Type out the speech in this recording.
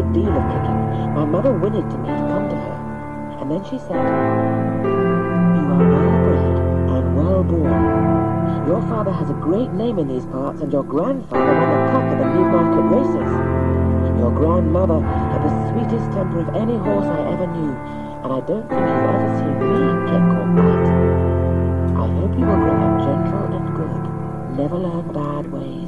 good deal of kicking. My mother whinnied to me to come to her, and then she said, "You are well bred and well born. Your father has a great name in these parts, and your grandfather won the cup at the Newmarket races. Your grandmother had the sweetest temper of any horse I ever knew, and I don't think you've ever seen me kick or bite. I hope you will grow up gentle and good, never learn bad ways."